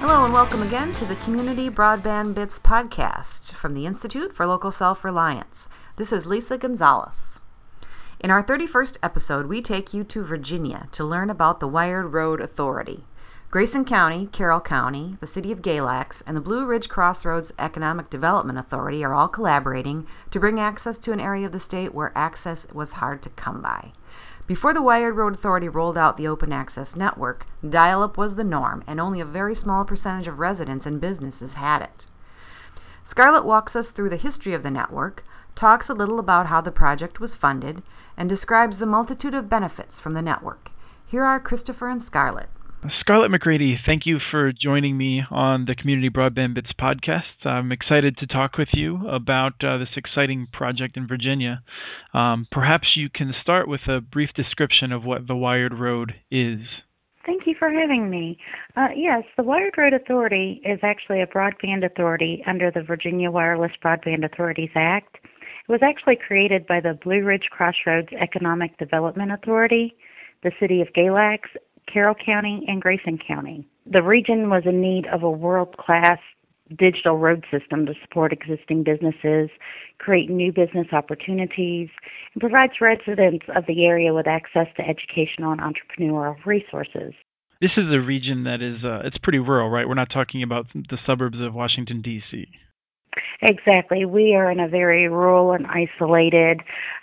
Hello and welcome again to the Community Broadband Bits podcast from the Institute for Local Self-Reliance. This is Lisa Gonzalez. In our 31st episode, we take you to Virginia to learn about the Wired Road Authority. Grayson County, Carroll County, the City of Galax, and the Blue Ridge Crossroads Economic Development Authority are all collaborating to bring access to an area of the state where access was hard to come by. Before the Wired Road Authority rolled out the open access network, dial-up was the norm, and only a very small percentage of residents and businesses had it. Scarlett walks us through the history of the network, talks a little about how the project was funded, and describes the multitude of benefits from the network. Here are Christopher and Scarlett. Scarlett McGrady, thank you for joining me on the Community Broadband Bits podcast. I'm excited to talk with you about this exciting project in Virginia. Perhaps you can start with a brief description of what the Wired Road is. Thank you for having me. Yes, the Wired Road Authority is actually a broadband authority under the Virginia Wireless Broadband Authorities Act. It was actually created by the Blue Ridge Crossroads Economic Development Authority, the City of Galax, Carroll County, and Grayson County. The region was in need of a world-class digital road system to support existing businesses, create new business opportunities, and provides residents of the area with access to educational and entrepreneurial resources. This is a region that is, it's pretty rural, right? We're not talking about the suburbs of Washington, D.C. Exactly. We are in a very rural and isolated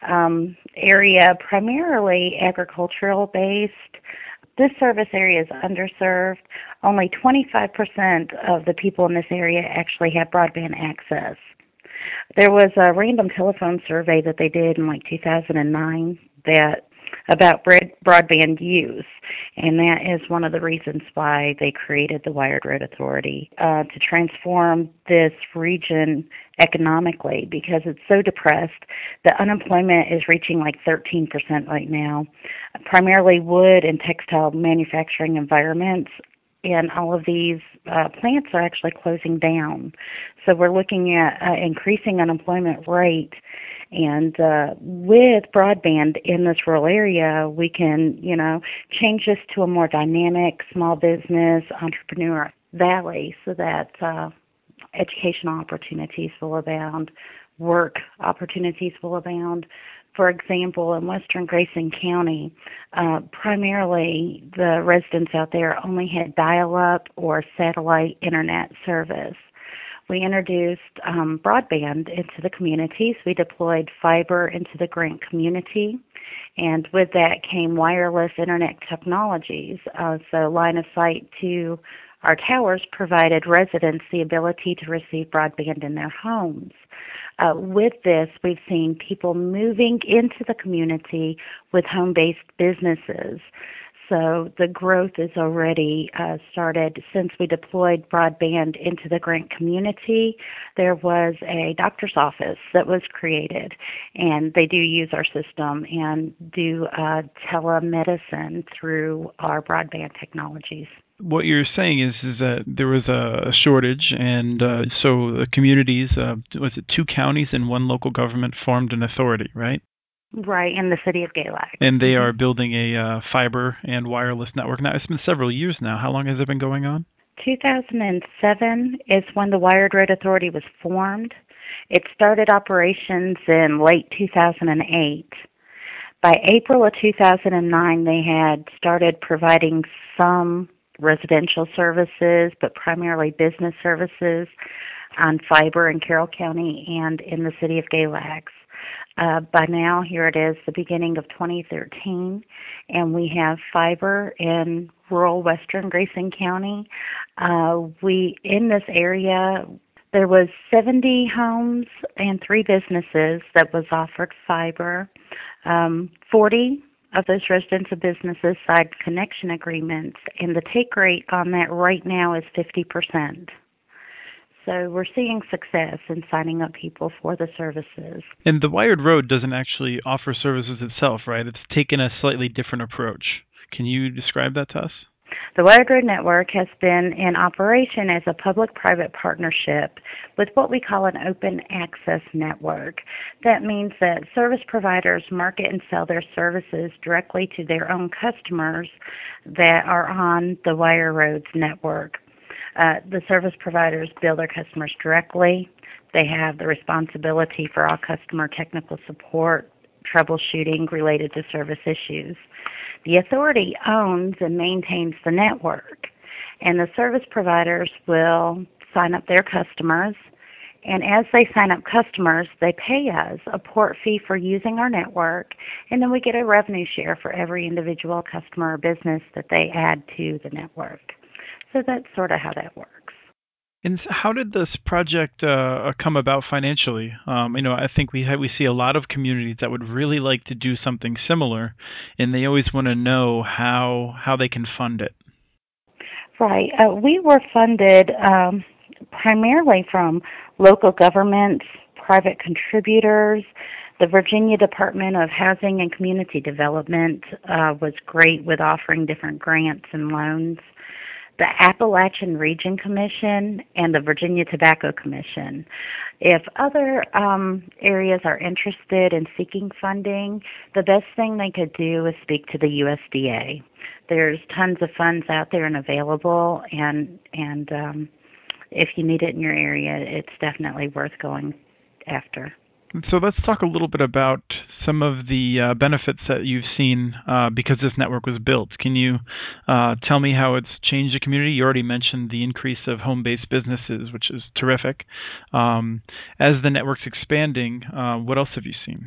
area, primarily agricultural based. This service area is underserved. Only 25% of the people in this area actually have broadband access. There was a random telephone survey that they did in 2009 about broadband use, and that is one of the reasons why they created the Wired Road Authority to transform this region economically, because it's so depressed. The unemployment is reaching 13% right now, primarily wood and textile manufacturing environments, and all of these plants are actually closing down. So we're looking at increasing unemployment rate. And with broadband in this rural area, we can, change this to a more dynamic small business entrepreneur valley so that educational opportunities will abound, work opportunities will abound. For example, in western Grayson County, primarily the residents out there only had dial-up or satellite internet service. We introduced broadband into the communities. We deployed fiber into the Grant community, and with that came wireless internet technologies. So line of sight to our towers provided residents the ability to receive broadband in their homes. With this, we've seen people moving into the community with home-based businesses. So the growth is already started. Since we deployed broadband into the Grant community, there was a doctor's office that was created, and they do use our system and do telemedicine through our broadband technologies. What you're saying is that there was a shortage, and so the communities, was it 2 counties and 1 local government formed an authority, right? Right, in the City of Galax. And they are building a fiber and wireless network. Now, it's been several years now. How long has it been going on? 2007 is when the Wired Road Authority was formed. It started operations in late 2008. By April of 2009, they had started providing some residential services, but primarily business services on fiber in Carroll County and in the City of Galax. By now, here it is, the beginning of 2013, and we have fiber in rural western Grayson County. In this area, there was 70 homes and 3 businesses that was offered fiber. 40 of those residents and businesses signed connection agreements, and the take rate on that right now is 50%. So we're seeing success in signing up people for the services. And the Wired Road doesn't actually offer services itself, right? It's taken a slightly different approach. Can you describe that to us? The Wired Road Network has been in operation as a public-private partnership with what we call an open access network. That means that service providers market and sell their services directly to their own customers that are on the Wire Roads network. The service providers bill their customers directly. They have the responsibility for all customer technical support, troubleshooting related to service issues. The authority owns and maintains the network, and the service providers will sign up their customers, and as they sign up customers, they pay us a port fee for using our network, and then we get a revenue share for every individual customer or business that they add to the network. So that's sort of how that works. And how did this project come about financially? I think we see a lot of communities that would really like to do something similar, and they always want to know how they can fund it. Right. We were funded primarily from local governments, private contributors. The Virginia Department of Housing and Community Development was great with offering different grants and loans. The Appalachian Region Commission and the Virginia Tobacco Commission. If other areas are interested in seeking funding, the best thing they could do is speak to the USDA. There's tons of funds out there and available, and if you need it in your area, it's definitely worth going after. So let's talk a little bit about some of the benefits that you've seen because this network was built. Can you tell me how it's changed the community? You already mentioned the increase of home-based businesses, which is terrific. As the network's expanding, what else have you seen?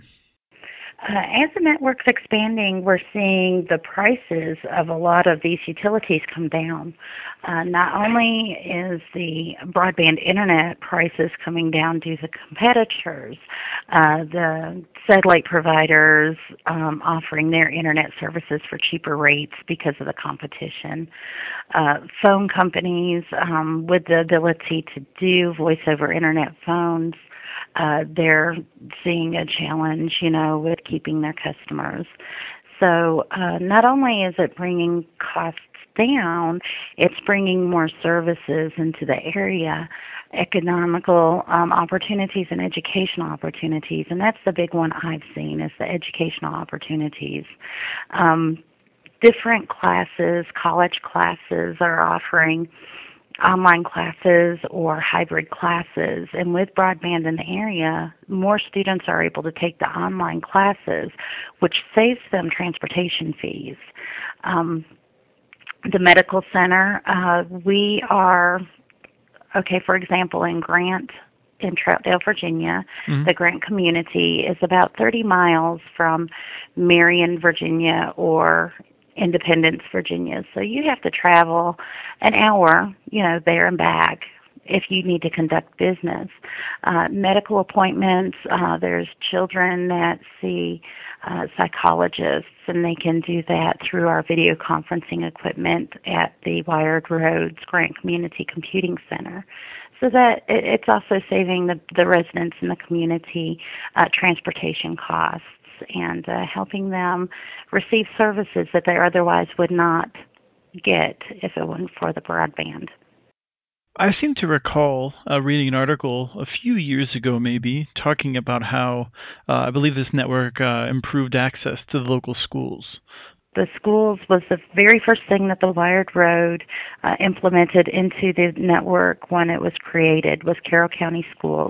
As the network's expanding, we're seeing the prices of a lot of these utilities come down. Not only is the broadband internet prices coming down due to competitors, the satellite providers offering their internet services for cheaper rates because of the competition. Phone companies with the ability to do voice over internet phones, they're seeing a challenge, with keeping their customers. So not only is it bringing costs down, it's bringing more services into the area, economical opportunities and educational opportunities, and that's the big one I've seen is the educational opportunities. Different classes, college classes are offering online classes or hybrid classes, and with broadband in the area, more students are able to take the online classes, which saves them transportation fees. The medical center, we are, for example, in Grant, in Troutdale, Virginia, the Grant community is about 30 miles from Marion, Virginia, or Independence, Virginia. So you have to travel an hour, there and back if you need to conduct business. Medical appointments, there's children that see psychologists, and they can do that through our video conferencing equipment at the Wired Roads Grant Community Computing Center. So that it's also saving the residents in the community transportation costs and helping them receive services that they otherwise would not get if it wasn't for the broadband. I seem to recall reading an article a few years ago, maybe, talking about how I believe this network improved access to the local schools. The schools was the very first thing that the Wired Road implemented into the network when it was created, was Carroll County Schools.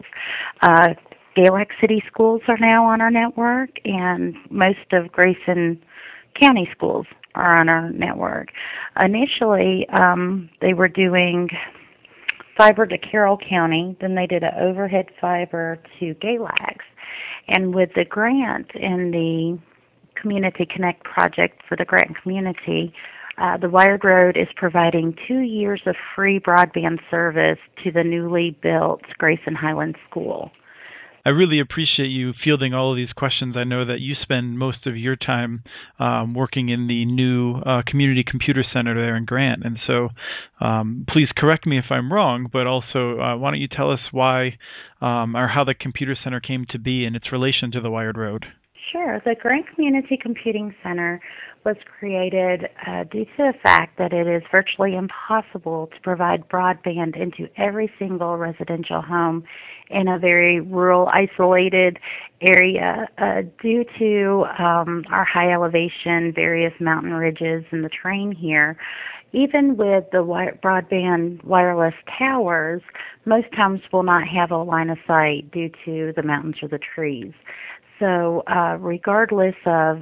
Galax City schools are now on our network, and most of Grayson County schools are on our network. Initially, they were doing fiber to Carroll County, then they did an overhead fiber to Galax. And with the grant in the Community Connect project for the Grant community, the Wired Road is providing 2 years of free broadband service to the newly built Grayson Highlands School. I really appreciate you fielding all of these questions. I know that you spend most of your time working in the new Community Computer Center there in Grant. And so please correct me if I'm wrong, but also why don't you tell us why or how the Computer Center came to be in its relation to the Wired Road? Sure. The Grant Community Computing Center was created due to the fact that it is virtually impossible to provide broadband into every single residential home in a very rural, isolated area due to our high elevation, various mountain ridges, and the terrain here. even with the broadband wireless towers, most homes will not have a line of sight due to the mountains or the trees. So regardless of,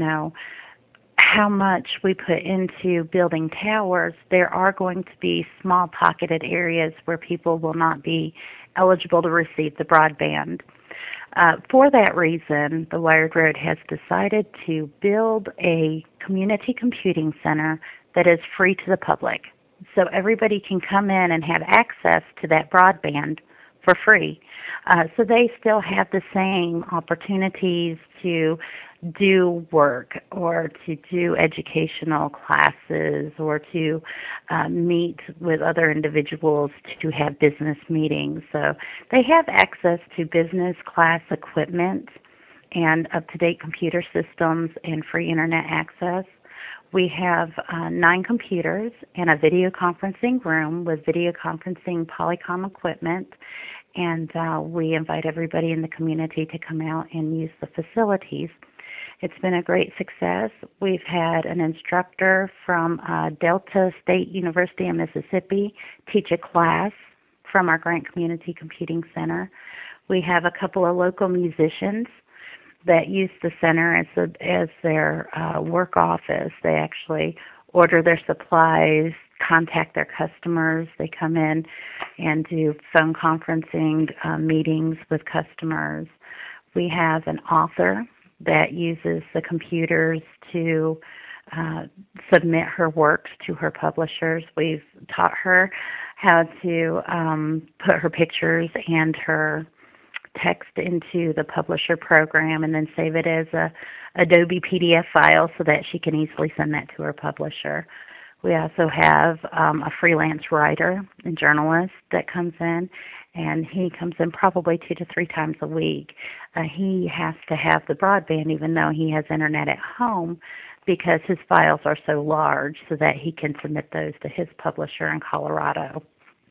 how much we put into building towers, there are going to be small pocketed areas where people will not be eligible to receive the broadband. For that reason, the Wired Road has decided to build a community computing center that is free to the public. So everybody can come in and have access to that broadband for free. So they still have the same opportunities to do work or to do educational classes or to meet with other individuals to have business meetings. So they have access to business class equipment and up-to-date computer systems and free internet access. We have 9 computers and a video conferencing room with video conferencing Polycom equipment, and we invite everybody in the community to come out and use the facilities. It's been a great success. We've had an instructor from Delta State University in Mississippi teach a class from our Grant Community Computing Center. We have a couple of local musicians that use the center as their work office. They actually order their supplies, contact their customers. They come in and do phone conferencing meetings with customers. We have an author that uses the computers to submit her works to her publishers. We've taught her how to put her pictures and her text into the publisher program and then save it as a Adobe PDF file so that she can easily send that to her publisher. We also have a freelance writer and journalist that comes in, and he comes in probably 2 to 3 times a week. He has to have the broadband even though he has internet at home because his files are so large so that he can submit those to his publisher in Colorado.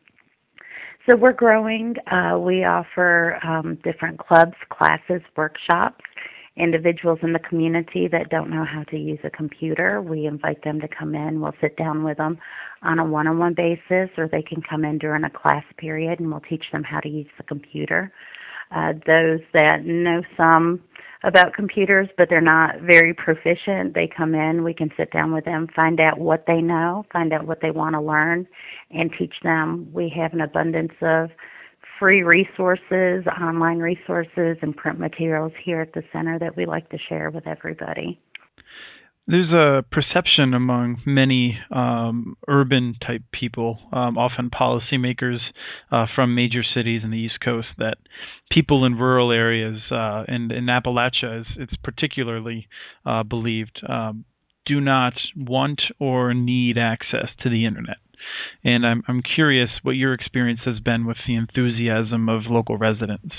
So we're growing. We offer different clubs, classes, workshops. Individuals in the community that don't know how to use a computer, we invite them to come in. We'll sit down with them on a one-on-one basis, or they can come in during a class period and we'll teach them how to use the computer. Those that know some about computers but they're not very proficient, they come in, we can sit down with them, find out what they know, find out what they want to learn, and teach them. We have an abundance of free resources, online resources, and print materials here at the center that we like to share with everybody. There's a perception among many urban-type people, often policymakers from major cities in the East Coast, that people in rural areas, and in Appalachia, it's particularly believed, do not want or need access to the internet. And I'm curious what your experience has been with the enthusiasm of local residents.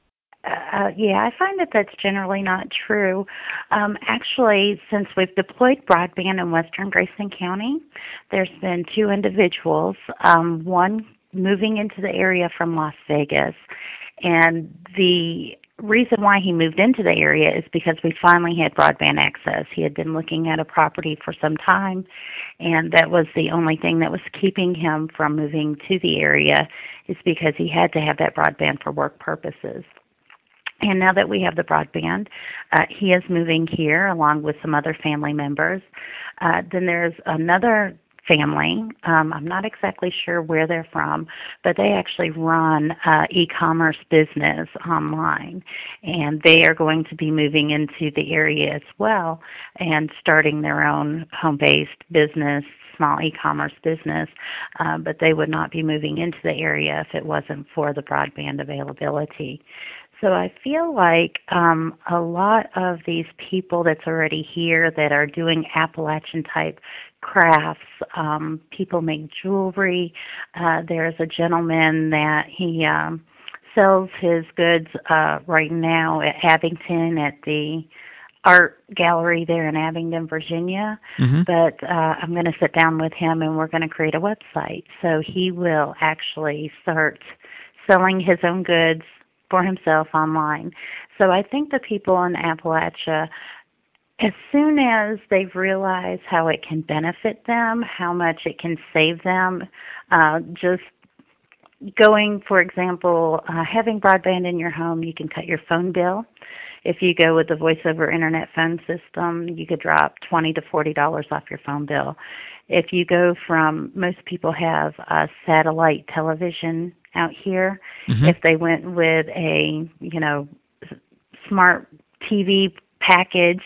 Yeah, I find that that's generally not true. Actually, since we've deployed broadband in western Grayson County, there's been 2 individuals, one moving into the area from Las Vegas, and the reason why he moved into the area is because we finally had broadband access. He had been looking at a property for some time, and that was the only thing that was keeping him from moving to the area, is because he had to have that broadband for work purposes. And now that we have the broadband, he is moving here along with some other family members. Then there's another family. I'm not exactly sure where they're from, but they actually run e-commerce business online, and they are going to be moving into the area as well and starting their own home-based business, small e-commerce business, but they would not be moving into the area if it wasn't for the broadband availability. So I feel like a lot of these people that's already here that are doing Appalachian-type crafts, people make jewelry. There's a gentleman that he sells his goods right now at Abington at the art gallery there in Abingdon, Virginia. Mm-hmm. But I'm going to sit down with him and we're going to create a website. So he will actually start selling his own goods for himself online. So I think the people in Appalachia As soon as they've realized how it can benefit them, how much it can save them, just going, for example, having broadband in your home, you can cut your phone bill. If you go with the voice over internet phone system, you could drop $20 to $40 off your phone bill. If you go from, most people have satellite television out here. Mm-hmm. If they went with a, smart TV package,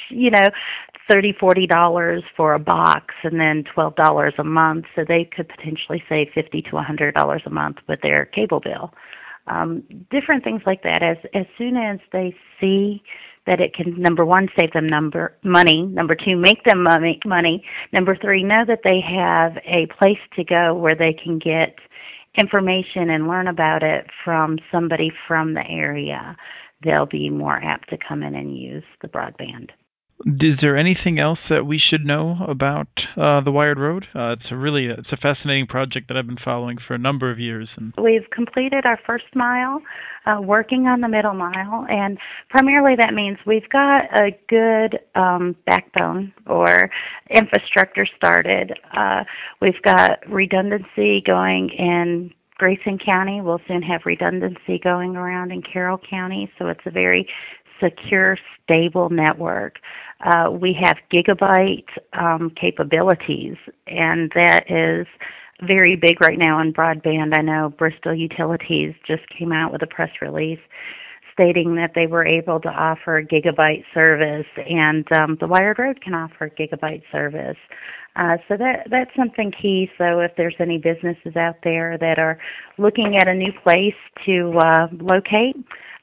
$30, $40 for a box and then $12 a month, so they could potentially save $50 to $100 a month with their cable bill. Different things like that. As soon as they see that it can, number one, save them money, number two, make them money, number three, know that they have a place to go where they can get information and learn about it from somebody from the area, they'll be more apt to come in and use the broadband. Is there anything else that we should know about the Wired Road? It's a fascinating project that I've been following for a number of years. And we've completed our first mile, working on the middle mile, and primarily that means we've got a good backbone or infrastructure started. We've got redundancy going in Grayson County. We'll soon have redundancy going around in Carroll County, so it's a very secure, stable network. We have gigabyte capabilities, and that is very big right now in broadband. I know Bristol Utilities just came out with a press release stating that they were able to offer gigabyte service, and the Wired Road can offer gigabyte service. So that's something key. So if there's any businesses out there that are looking at a new place to locate,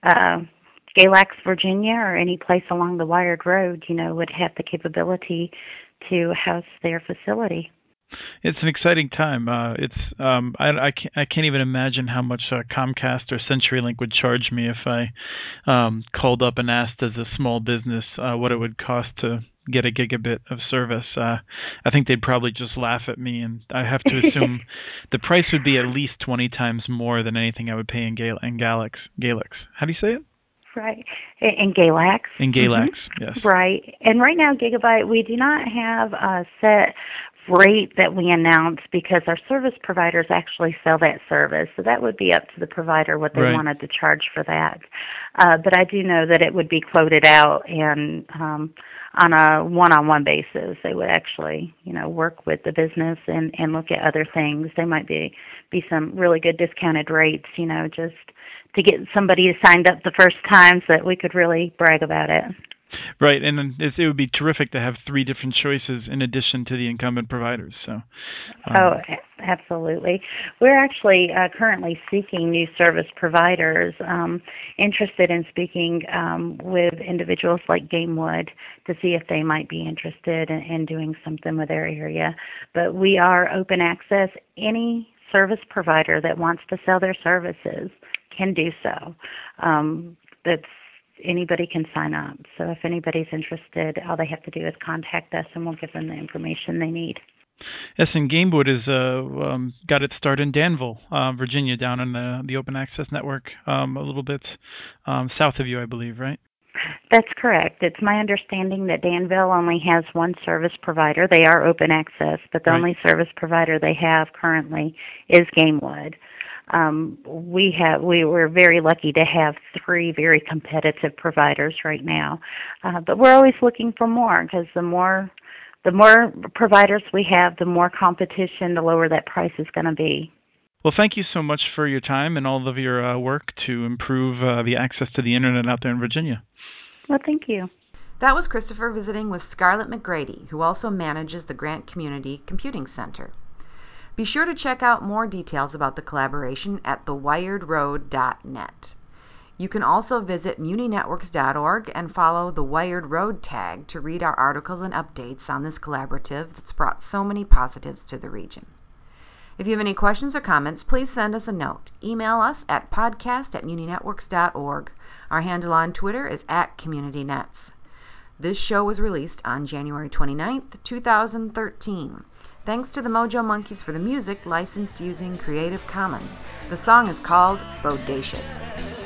Galax, Virginia, or any place along the Wired Road, would have the capability to house their facility. It's an exciting time. I can't even imagine how much Comcast or CenturyLink would charge me if I called up and asked as a small business what it would cost to get a gigabit of service. I think they'd probably just laugh at me, and I have to assume the price would be at least 20 times more than anything I would pay in Galax. How do you say it? Right. In Galax. In Galax, yes. Right. And right now, gigabyte, we do not have a set rate that we announce because our service providers actually sell that service. So that would be up to the provider what they wanted to charge for that. But I do know that it would be quoted out and on a one-on-one basis. They would actually, work with the business and look at other things. There might be some really good discounted rates, just to get somebody signed up the first time so that we could really brag about it. Right, and it would be terrific to have 3 different choices in addition to the incumbent providers. So, absolutely. We're actually currently seeking new service providers interested in speaking with individuals like Gamewood to see if they might be interested in doing something with their area. But we are open access. Any service provider that wants to sell their services can do so. Anybody can sign up. So if anybody's interested, all they have to do is contact us, and we'll give them the information they need. Yes, and Gamewood has got its start in Danville, Virginia, down on the Open Access Network, a little bit south of you, I believe, right? That's correct. It's my understanding that Danville only has one service provider. They are open access, but the only service provider they have currently is Gamewood. We were very lucky to have 3 very competitive providers right now, but we're always looking for more because the more providers we have, the more competition, the lower that price is going to be. Well, thank you so much for your time and all of your work to improve the access to the internet out there in Virginia. Well, thank you. That was Christopher visiting with Scarlett McGrady, who also manages the Grant Community Computing Center. Be sure to check out more details about the collaboration at thewiredroad.net. You can also visit muninetworks.org and follow the Wired Road tag to read our articles and updates on this collaborative that's brought so many positives to the region. If you have any questions or comments, please send us a note. Email us at podcast@muninetworks.org. Our handle on Twitter is @CommunityNets. This show was released on January 29th, 2013. Thanks to the Mojo Monkeys for the music, licensed using Creative Commons. The song is called Bodacious.